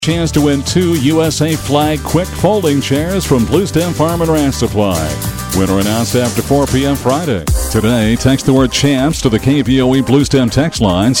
Chance to win 2 USA Flag quick folding chairs from Blue Stem Farm and Ranch Supply. Winner announced after 4 p.m. Friday. Today, text the word CHAMPS to the KVOE Blue Stem text line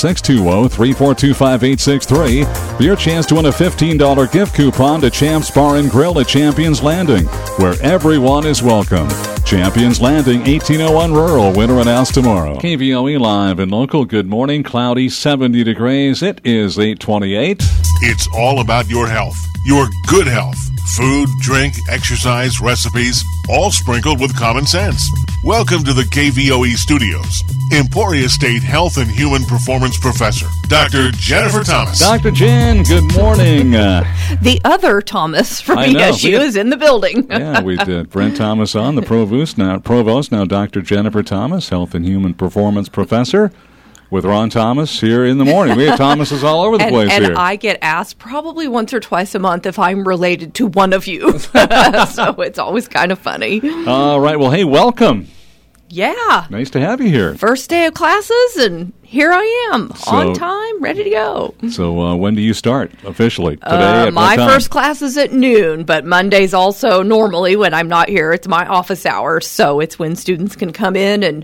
620-342-5863 for your chance to win a $15 gift coupon to Champs Bar and Grill at Champions Landing, where everyone is welcome. Champions Landing, 1801 Rural. Winner announced tomorrow. KVOE Live and Local. Good morning. Cloudy, 70 degrees. It is 8:28. It's all about your health, your good health. Food, drink, exercise, recipes, all sprinkled with common sense. Welcome to the KVOE studios. Emporia State Health and Human Performance Professor, Dr. Jennifer Thomas. Dr. Jen, good morning. The other Thomas from I know. ESU is in the building. Yeah, we did. Brent Thomas on, the provost, now Dr. Jennifer Thomas, Health and Human Performance Professor, with Ron Thomas here in the morning. We have Thomases all over the place and here. I get asked probably once or twice a month if I'm related to one of you. So it's always kind of funny. All right. Well, hey, welcome. Yeah. Nice to have you here. First day of classes, and here I am, on time, ready to go. So when do you start officially? Today at my what time? first class is at noon, but Mondays also normally when I'm not here, it's my office hours. So it's when students can come in and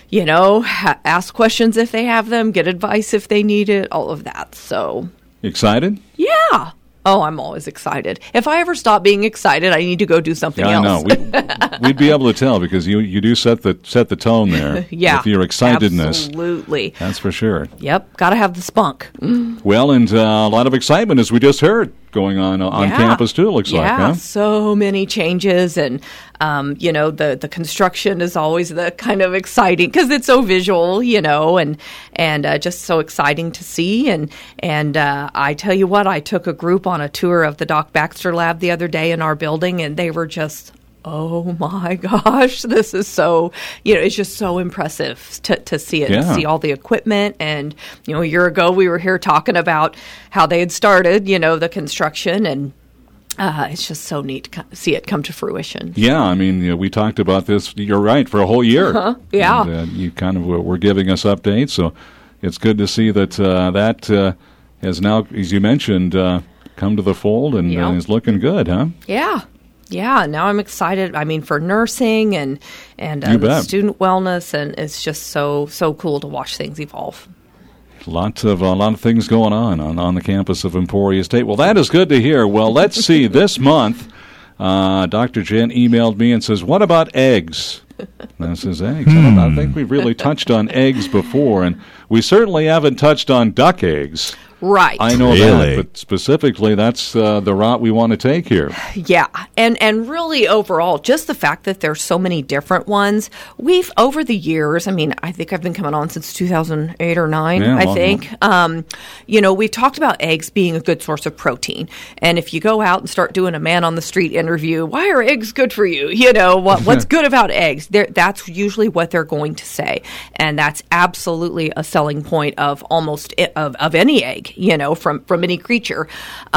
ask questions if they have them, get advice if they need it, all of that. So Excited? yeah. Oh, I'm always excited. If I ever stop being excited, I need to go do something else. I know. We'd be able to tell because you do set the tone there. Yeah. With your excitedness. Absolutely. That's for sure. Yep. Got to have the spunk. Well, and a lot of excitement, as we just heard, going on campus, too, it looks like. Yeah, Huh? so many changes. And, the construction is always the kind of exciting because it's so visual, and just so exciting to see. And I tell you what, I took a group on a tour of the Doc Baxter Lab the other day in our building, and they were just, oh my gosh, this is so, it's just so impressive to see it, Yeah. see all the equipment. And, a year ago we were here talking about how they had started, the construction, and it's just so neat to see it come to fruition. Yeah, I mean, we talked about this, you're right, for a whole year. Yeah. And, you kind of were giving us updates, so it's good to see that that has now, as you mentioned, come to the fold and is looking good, huh? Yeah. Yeah, now I'm excited. I mean, for nursing and student wellness, and it's just so cool to watch things evolve. A lot of things going on the campus of Emporia State. Well, that is good to hear. Well, let's see. This month, Dr. Jen emailed me and says, "What about eggs?" And I says, "Eggs? I think we've really touched on eggs before, and we certainly haven't touched on duck eggs." Right. I know that, but specifically, that's the route we want to take here. Yeah, and really overall, just the fact that there's so many different ones. We've, over the years, I mean, I think I've been coming on since 2008 or 9, I think. We've talked about eggs being a good source of protein. And if you go out and start doing a man-on-the-street interview, why are eggs good for you? What's good about eggs? That's usually what they're going to say. And that's absolutely a selling point of almost of any egg. From any creature.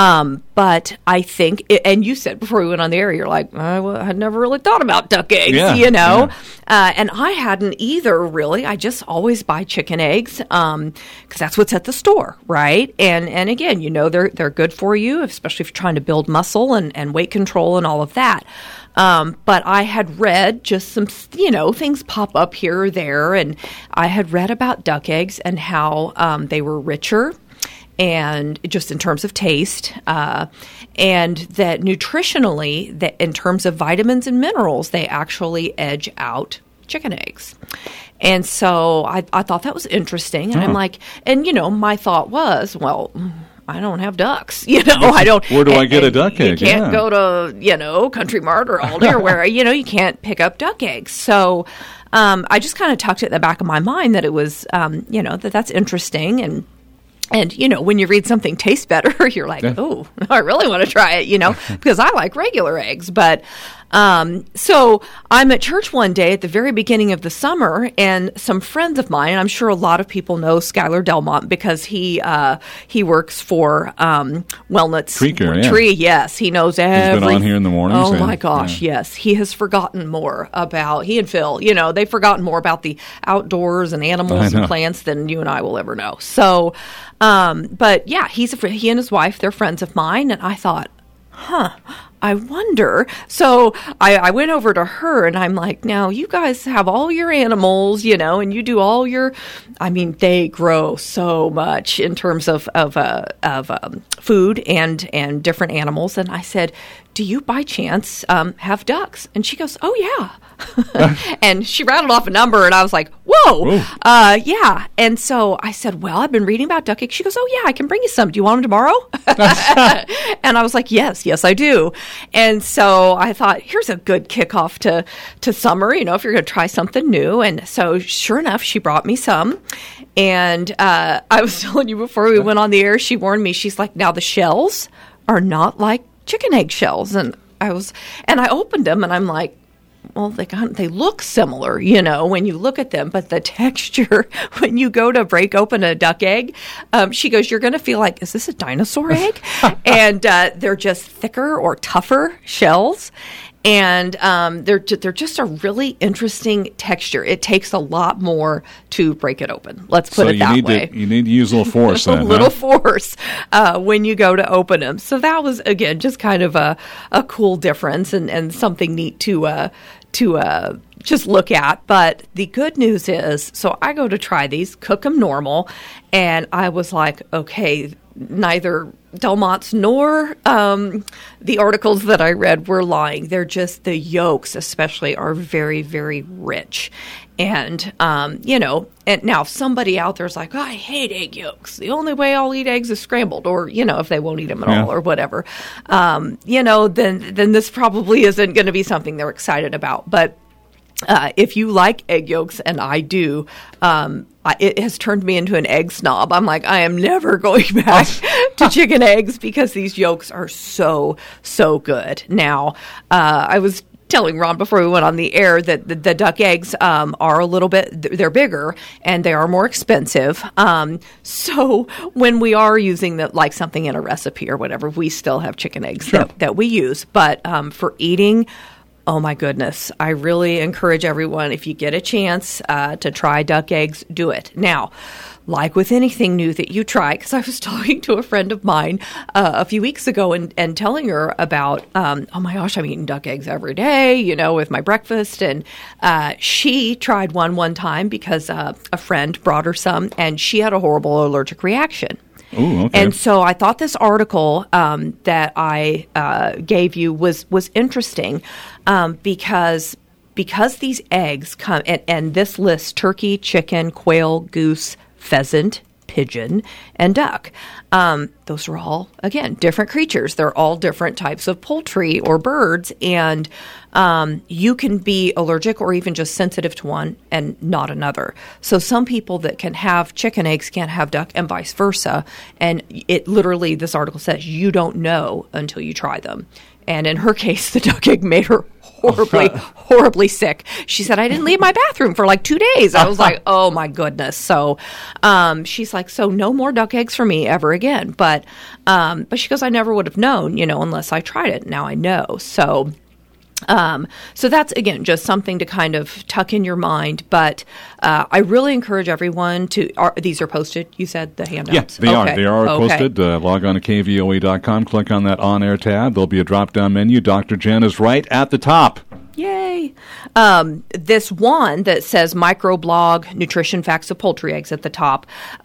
But I think, and you said before we went on the air, you're like, I had never really thought about duck eggs, Yeah. And I hadn't either, really. I just always buy chicken eggs because that's what's at the store, right? And again, they're good for you, especially if you're trying to build muscle and weight control and all of that. But I had read just some, things pop up here or there, and I had read about duck eggs and how they were richer, and just in terms of taste, and that nutritionally, that in terms of vitamins and minerals, they actually edge out chicken eggs. And so I thought that was interesting. And I'm like, my thought was, well, I don't have ducks, I don't. Where do I get a duck egg? You can't go to, Country Mart or Aldi or where, you can't pick up duck eggs. So I just kind of tucked it in the back of my mind that it was, that's interesting. And, when you read something tastes better, you're like, oh, I really want to try it, because I like regular eggs. But So I'm at church one day at the very beginning of the summer, and some friends of mine, I'm sure a lot of people know Skylar Delmont because he works for Wellnuts Tree Care, yeah. Tree. Yes, he knows everything. He's been on here in the mornings. Oh my gosh, yes. He has forgotten more about, he and Phil, they've forgotten more about the outdoors and animals and plants than you and I will ever know. So, but yeah, he and his wife, they're friends of mine, and I thought, I wonder. So I went over to her and I'm like, now you guys have all your animals, and you do all your, they grow so much in terms of food and different animals. And I said, do you by chance have ducks? And she goes, oh yeah. And she rattled off a number and I was like, whoa. Yeah. And so I said, well, I've been reading about duck eggs. She goes, oh yeah, I can bring you some. Do you want them tomorrow? And I was like, yes, I do. And so I thought, here's a good kickoff to summer, if you're going to try something new. And so sure enough, she brought me some. And I was telling you before we went on the air, she warned me, she's like, now the shells are not like chicken egg shells. And I opened them and I'm like, well, they look similar, when you look at them, but the texture, when you go to break open a duck egg, she goes, you're going to feel like, is this a dinosaur egg? And they're just thicker or tougher shells. And they're just a really interesting texture. It takes a lot more to break it open. Let's put it that way. You need to use a little force then, a little force when you go to open them. So that was, again, just kind of a cool difference and something neat to just look at. But the good news is, so I go to try these, cook them normal, and I was like, okay, neither Delmont's nor the articles that I read were lying. They're just, the yolks especially are very, very rich. And, and now if somebody out there is like, oh, I hate egg yolks. The only way I'll eat eggs is scrambled, or, if they won't eat them at all or whatever, then this probably isn't going to be something they're excited about. But if you like egg yolks, and I do, it has turned me into an egg snob. I'm like, I am never going back to chicken eggs because these yolks are so, so good. Now, I was telling Ron before we went on the air that the duck eggs are a little bit, they're bigger and they are more expensive. So when we are using like something in a recipe or whatever, we still have chicken eggs that we use. But for eating, oh my goodness, I really encourage everyone, if you get a chance to try duck eggs, do it. Now, like with anything new that you try, because I was talking to a friend of mine a few weeks ago and telling her about, oh my gosh, I'm eating duck eggs every day, with my breakfast. And she tried one time because a friend brought her some, and she had a horrible allergic reaction. Ooh, okay. And so I thought this article that I gave you was interesting because these eggs come, and this lists turkey, chicken, quail, goose, pheasant, pigeon, and duck. Those are all, again, different creatures. They're all different types of poultry or birds, and you can be allergic or even just sensitive to one and not another. So some people that can have chicken eggs can't have duck, and vice versa. And it literally, this article says, you don't know until you try them. And in her case, the duck egg made her horribly sick. She said, I didn't leave my bathroom for like 2 days. I was like, oh my goodness. So she's like, so no more duck eggs for me ever again. But she goes, I never would have known, unless I tried it. Now I know. So that's, again, just something to kind of tuck in your mind. But I really encourage everyone to, these are posted, you said, the handouts? Yeah, they are posted. Log on to kvoe.com, click on that on-air tab. There'll be a drop-down menu. Dr. Jen is right at the top. Yay. This one that says microblog nutrition facts of poultry eggs at the top,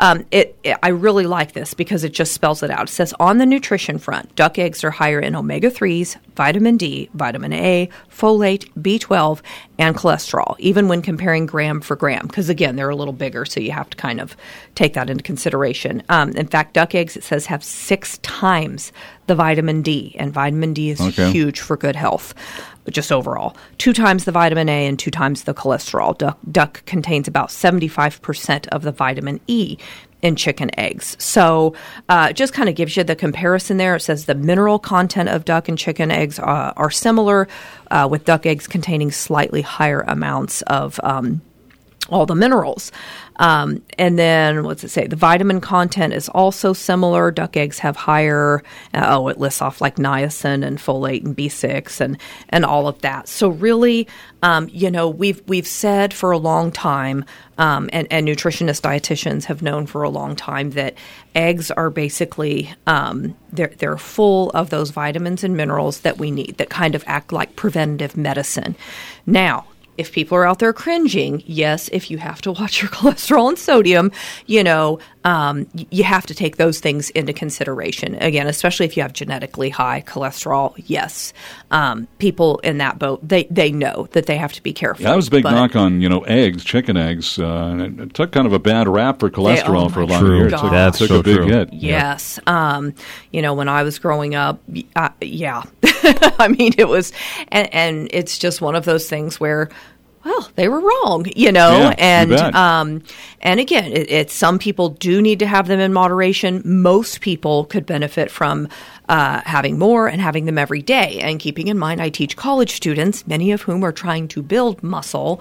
I really like this because it just spells it out. It says, on the nutrition front, duck eggs are higher in omega-3s, vitamin D, vitamin A, folate, B12, and cholesterol, even when comparing gram for gram, because, again, they're a little bigger, so you have to kind of take that into consideration. In fact, duck eggs, it says, have 6 times the vitamin D, and vitamin D is huge for good health, just overall. 2 times the vitamin A and 2 times the cholesterol. Duck contains about 75% of the vitamin E. in chicken eggs. So it just kind of gives you the comparison there. It says the mineral content of duck and chicken eggs are similar, with duck eggs containing slightly higher amounts of all the minerals. And then, what's it say? The vitamin content is also similar. Duck eggs have higher, it lists off like niacin and folate and B6 and all of that. So really, we've said for a long time, and nutritionists, dietitians have known for a long time that eggs are basically, they're full of those vitamins and minerals that we need that kind of act like preventative medicine. Now, if people are out there cringing, yes, if you have to watch your cholesterol and sodium, you have to take those things into consideration. Again, especially if you have genetically high cholesterol, yes. People in that boat, they know that they have to be careful. Yeah, that was a big knock on, eggs, chicken eggs. And it took kind of a bad rap for cholesterol for a lot of years. That's took so a big true. hit. Yes. When I was growing up, yeah. I mean, it was, and it's just one of those things where, well, they were wrong, Yeah, and you bet. And again, it's some people do need to have them in moderation. Most people could benefit from having more and having them every day. And keeping in mind, I teach college students, many of whom are trying to build muscle,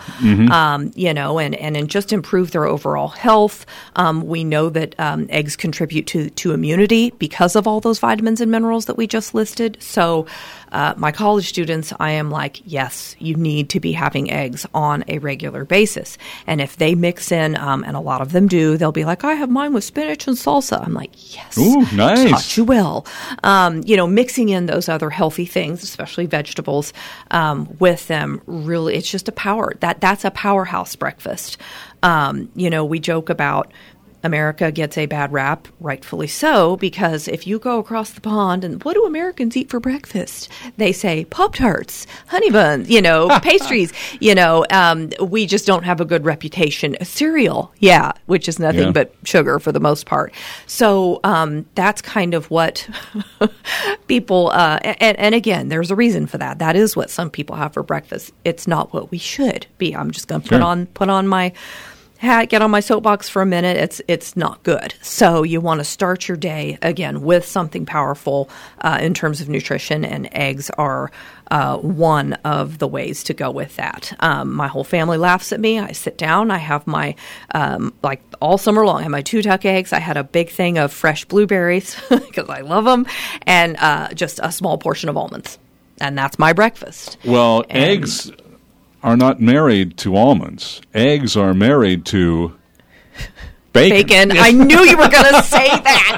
and just improve their overall health. We know that eggs contribute to immunity because of all those vitamins and minerals that we just listed. So my college students, I am like, yes, you need to be having eggs on a regular basis. And if they mix in, and a lot of them do, they'll be like, I have mine with spinach and salsa. I'm like, yes. Ooh, nice. Taught you well. Mixing in those other healthy things, especially vegetables, with them, really, it's just a power. That's a powerhouse breakfast. We joke about America gets a bad rap, rightfully so, because if you go across the pond and what do Americans eat for breakfast? They say Pop-Tarts, honey buns, pastries, we just don't have a good reputation. Cereal, yeah, which is nothing but sugar for the most part. So that's kind of what people, and again, there's a reason for that. That is what some people have for breakfast. It's not what we should be. I'm just going to put on my hat, get on my soapbox for a minute. It's not good. So you want to start your day, again, with something powerful in terms of nutrition, and eggs are one of the ways to go with that. My whole family laughs at me. I sit down. I have my, all summer long, I have my 2 duck eggs. I had a big thing of fresh blueberries because I love them, and just a small portion of almonds. And that's my breakfast. Well, eggs are not married to almonds. Eggs are married to bacon. I knew you were going to say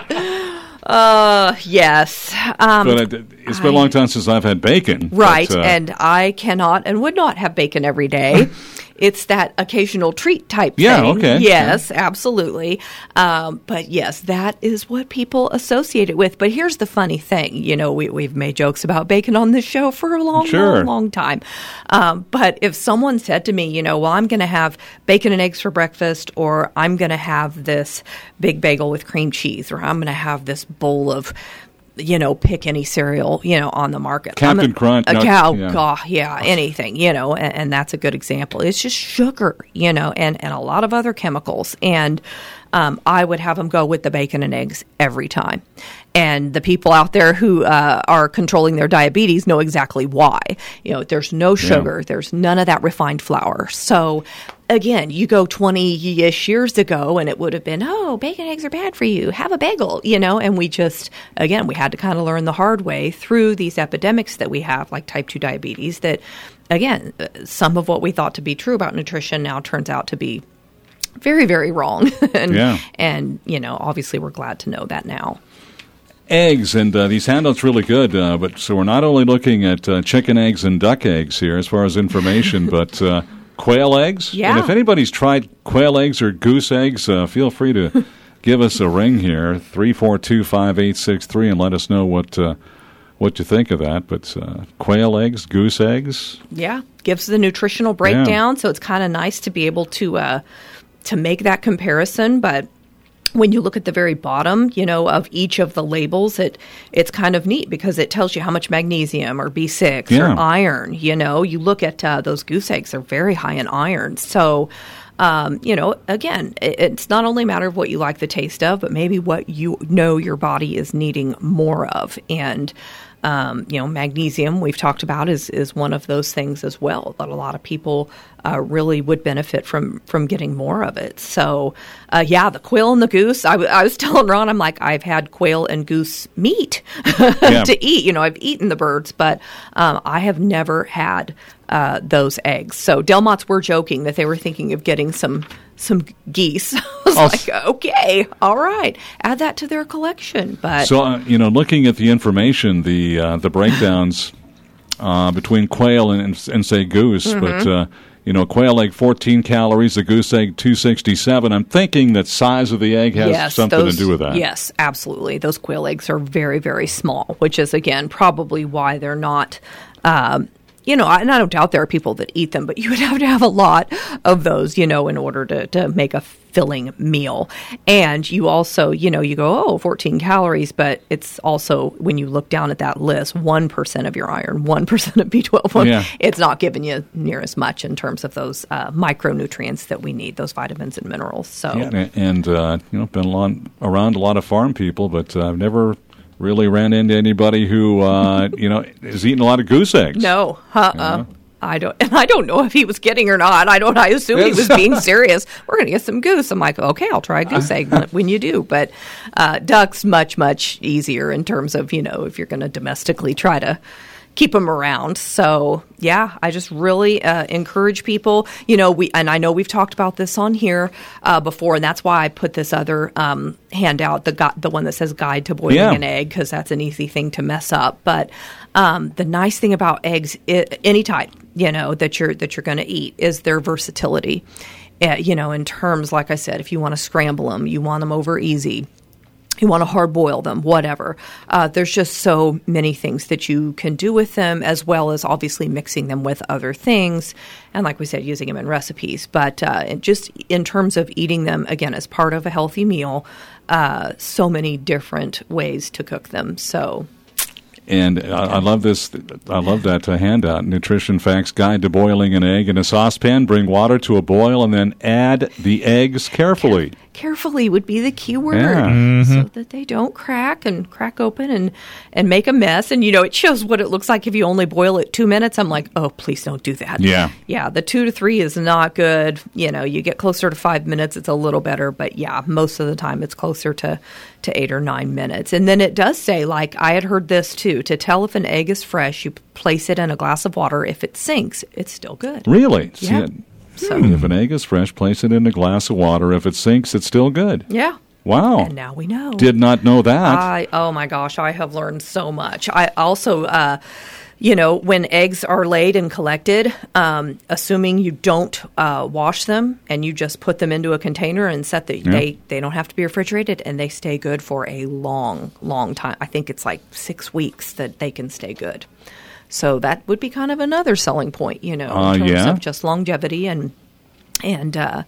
that. Yes. But it's been a long time since I've had bacon. Right, but, and I cannot and would not have bacon every day. It's that occasional treat type thing. Yeah, okay. Yes, absolutely. But yes, that is what people associate it with. But here's the funny thing. We've made jokes about bacon on this show for a long time. But if someone said to me, I'm going to have bacon and eggs for breakfast, or I'm going to have this big bagel with cream cheese, or I'm going to have this bowl of pick any cereal, on the market. Captain Crunch. Anything, and that's a good example. It's just sugar, and a lot of other chemicals. And I would have them go with the bacon and eggs every time. And the people out there who are controlling their diabetes know exactly why. There's no sugar. There's none of that refined flour. So, again, you go 20-ish years ago, and it would have been, bacon and eggs are bad for you. Have a bagel, and we just, again, we had to kind of learn the hard way through these epidemics that we have, like type 2 diabetes, that, again, some of what we thought to be true about nutrition now turns out to be very, very wrong. And obviously we're glad to know that now. Eggs, and these handouts really good. But so we're not only looking at chicken eggs and duck eggs here as far as information, but quail eggs. Yeah. And if anybody's tried quail eggs or goose eggs, feel free to give us a ring here, 342-5863, and let us know what you think of that. But quail eggs, goose eggs. Yeah, gives the nutritional breakdown, so it's kind of nice to be able to make that comparison. But when you look at the very bottom, of each of the labels, it's kind of neat because it tells you how much magnesium or B6 or iron. You look at those goose eggs; they're very high in iron. So, Again, it's not only a matter of what you like the taste of, but maybe what you know your body is needing more of. And magnesium we've talked about is one of those things as well that a lot of people really would benefit from getting more of it. So, the quail and the goose. I was telling Ron, I'm like, I've had quail and goose meat to eat. I've eaten the birds, but I have never had those eggs. So Delmont's were joking that they were thinking of getting some geese. I was like, okay, all right, add that to their collection. But so looking at the information, the breakdowns between quail and say goose, but quail egg 14 calories, the goose egg 267. I'm thinking that size of the egg has something to do with that. Yes, absolutely. Those quail eggs are very, very small, which is again probably why they're not. And I don't doubt there are people that eat them, but you would have to have a lot of those, in order to make a filling meal. And you also, you go, 14 calories, but it's also, when you look down at that list, 1% of your iron, 1% of B12, it's not giving you near as much in terms of those micronutrients that we need, those vitamins and minerals. So, and been around a lot of farm people, but I've never really ran into anybody who, is eating a lot of goose eggs. No, I don't know if he was kidding or not. I assume he was being serious. We're going to get some goose. I'm like, okay, I'll try a goose egg when you do. But duck's much, much easier in terms of, if you're going to domestically try to keep them around. So, I just really encourage people. And I know we've talked about this on here before, and that's why I put this other handout, the one that says Guide to Boiling an Egg, because that's an easy thing to mess up. But the nice thing about eggs, any type, that you're going to eat, is their versatility. In terms, like I said, if you want to scramble them, you want them over easy, you want to hard boil them, whatever. There's just so many things that you can do with them, as well as obviously mixing them with other things. And like we said, using them in recipes. But just in terms of eating them, again, as part of a healthy meal, so many different ways to cook them. So. And I love this. I love that handout, Nutrition Facts Guide to Boiling an Egg. In a saucepan, bring water to a boil and then add the eggs carefully. Carefully would be the key word, so that they don't crack open and make a mess. And, it shows what it looks like if you only boil it 2 minutes. I'm like, oh, please don't do that. Yeah, the 2 to 3 is not good. You get closer to 5 minutes, it's a little better. But, most of the time it's closer to 8 or 9 minutes. And then it does say, like I had heard this too, to tell if an egg is fresh, you place it in a glass of water. If it sinks, it's still good. Really? Yeah. So if an egg is fresh, place it in a glass of water. If it sinks, it's still good. Yeah. Wow. And now we know. Did not know that. Oh my gosh, I have learned so much. I also, when eggs are laid and collected, assuming you don't wash them and you just put them into a container and set they don't have to be refrigerated, and they stay good for a long, long time. I think it's like 6 weeks that they can stay good. So that would be kind of another selling point, in terms of just longevity and fiscally,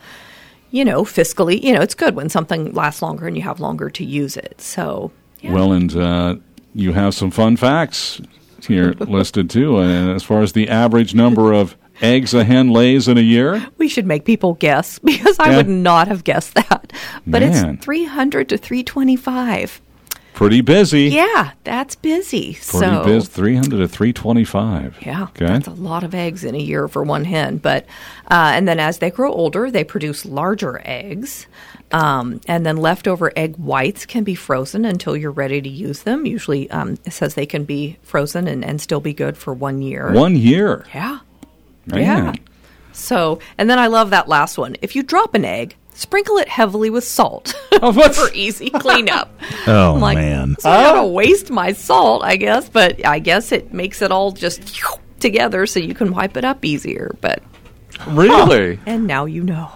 it's good when something lasts longer and you have longer to use it. So, Well, and you have some fun facts here listed too. And as far as the average number of eggs a hen lays in a year, we should make people guess, because I would not have guessed that. But it's 300 to 325. Pretty busy. Yeah, that's busy. Pretty busy, 300 to 325. Yeah, okay. That's a lot of eggs in a year for one hen. But and then as they grow older, they produce larger eggs. And then leftover egg whites can be frozen until you're ready to use them. Usually it says they can be frozen and still be good for 1 year. 1 year? Yeah. Man. Yeah. So, and then I love that last one. If you drop an egg, sprinkle it heavily with salt for easy cleanup. Oh, I'm like, man. So I gotta waste my salt, I guess, but I guess it makes it all just together so you can wipe it up easier. But really? And now you know.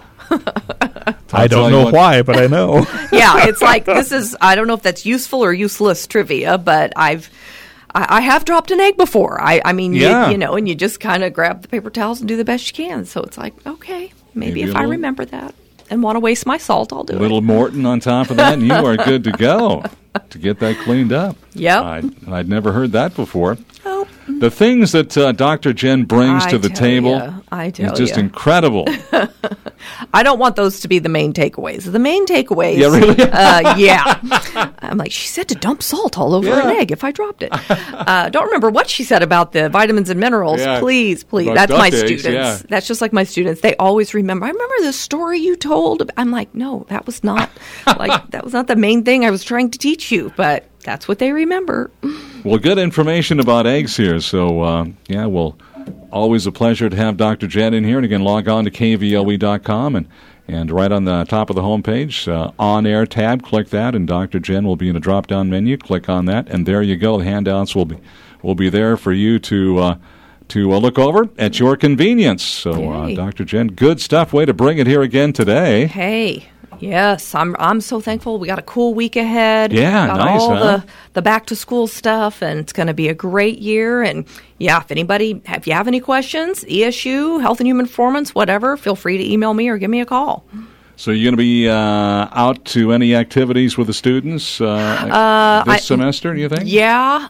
I don't know why, but I know. Yeah, it's like, I don't know if that's useful or useless trivia, but I have dropped an egg before. I mean, and you just kind of grab the paper towels and do the best you can. So it's like, okay, maybe if I remember that and want to waste my salt, I'll do it. Little Morton on top of that, and you are good to go to get that cleaned up. Yep. I'd never heard that before. Oh. The things that Dr. Jen brings to the table is just incredible. I don't want those to be the main takeaways. The main takeaways. Yeah, really? Yeah. I'm like, she said to dump salt all over an egg if I dropped it. Don't remember what she said about the vitamins and minerals. Yeah. Please. About That's my eggs, students. yeah. That's just like my students. They always remember. I remember the story you told. I'm like, no, that was not the main thing I was trying to teach you. But that's what they remember. Well, good information about eggs here. So, well, always a pleasure to have Dr. Jen in here. And again, log on to KVOE.com and right on the top of the homepage, on-air tab, click that, and Dr. Jen will be in a drop-down menu. Click on that, and there you go. The handouts will be there for you to look over at your convenience. So, Dr. Jen, good stuff. Way to bring it here again today. Hey. Yes, I'm so thankful. We got a cool week ahead. Yeah, got nice, all the back to school stuff, and it's going to be a great year. And if you have any questions, ESU, Health and Human Performance, whatever, feel free to email me or give me a call. So you're going to be out to any activities with the students this semester, do you think? Yeah.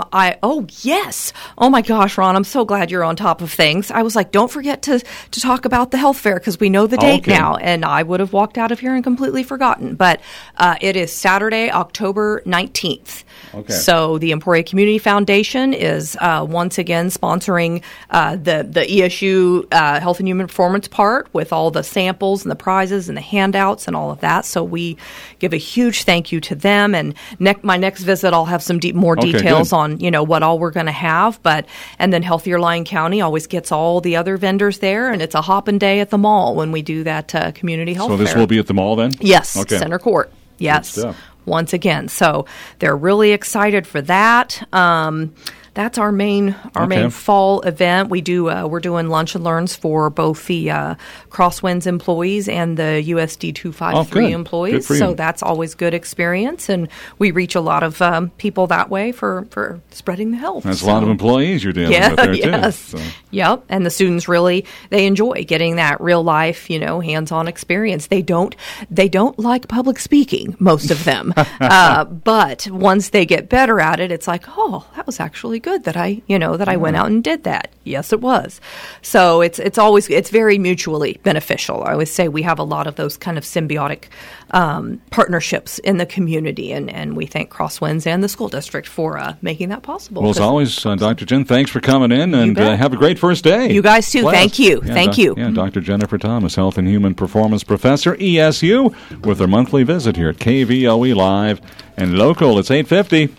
Yes. Oh, my gosh, Ron, I'm so glad you're on top of things. I was like, don't forget to talk about the health fair because we know the date now, and I would have walked out of here and completely forgotten. But it is Saturday, October 19th. Okay. So the Emporia Community Foundation is once again sponsoring the ESU Health and Human Performance part with all the samples and the prizes and the handouts and all of that. So we give a huge thank you to them. And my next visit, I'll have some more details on what all we're going to have. And then Healthier Lyon County always gets all the other vendors there, and it's a hopping day at the mall when we do that community health fair. So this will be at the mall then? Yes, okay. Center Court. Yes, once again. So they're really excited for that. That's our main fall event. We're doing lunch and learns for both the Crosswinds employees and the USD 253 employees. So that's always good experience, and we reach a lot of people that way for spreading the health. That's a lot of employees you're dealing with there too. So. Yep, and the students they enjoy getting that real life, hands-on experience. They don't like public speaking, most of them, but once they get better at it, it's like, oh, that was actually good that I went out and did that. Yes, it was. So it's very mutually beneficial. I always say we have a lot of those kind of symbiotic partnerships in the community, and we thank Crosswinds and the school district for making that possible. Well, as always, Dr. Jen, thanks for coming in, and have a great first day. You guys too. Thank you. Thank you. Yeah, Dr. Jennifer Thomas, Health and Human Performance Professor, ESU, with her monthly visit here at KVOE Live and Local. It's 8:50.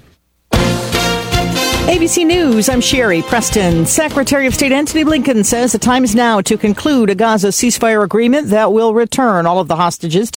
ABC News, I'm Sherry Preston. Secretary of State Antony Blinken says the time is now to conclude a Gaza ceasefire agreement that will return all of the hostages